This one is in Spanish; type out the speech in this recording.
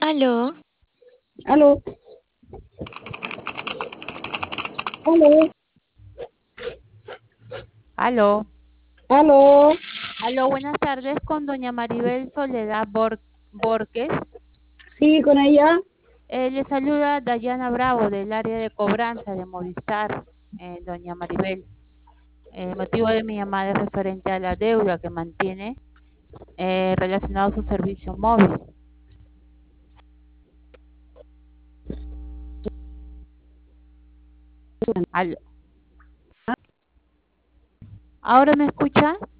Aló, Aló, aló, Aló, aló. aló, buenas tardes con doña Maribel Soledad Borges. Sí, con ella. Le saluda Dayana Bravo del área de cobranza de Movistar, doña Maribel. El motivo de mi llamada es referente a la deuda que mantiene relacionado a su servicio móvil. Aló. ¿Ahora me escucha?